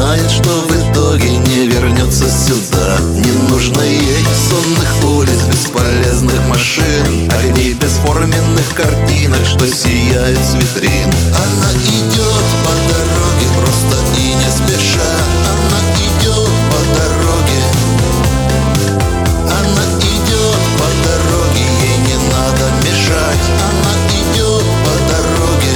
знает, что в итоге не вернется сюда. Не нужно ей сонных улиц, бесполезных машин, огней бесформенных картинок, что сияют с витрин. Она идет по дороге просто и не спеша. Она идет по дороге. Она идет по дороге, ей не надо мешать. Она идет по дороге.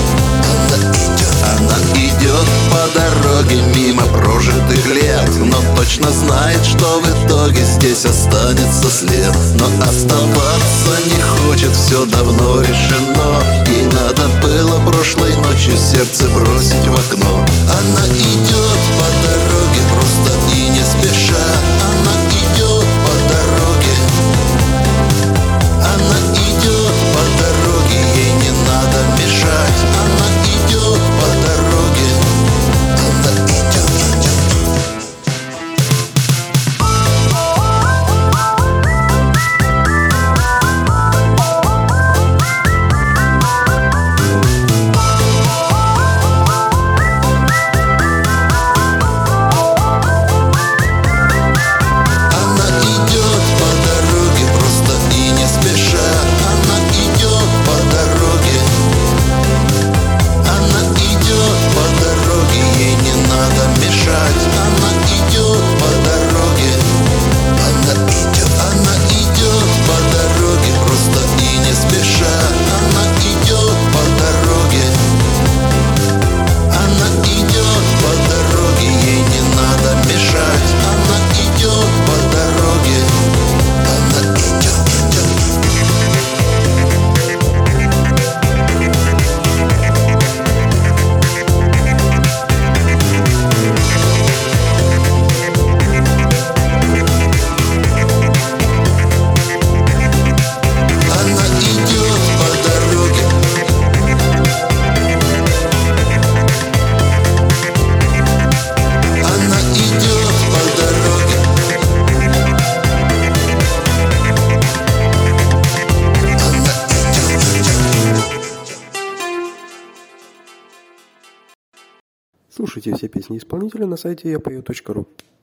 Она идет по дороге мимо прожитых лет, но точно знает, что в итоге здесь останется след. Но оставаться не хочет, все давно решено. Ей надо было прошлой ночью сердце бросить в окно. Она идет по дороге просто и не спеша. Она идет по дороге. Она идет по дороге, ей не надо мешать. Она идет по дороге. Она идет. Слушайте все песни исполнителя на сайте yapою.ru.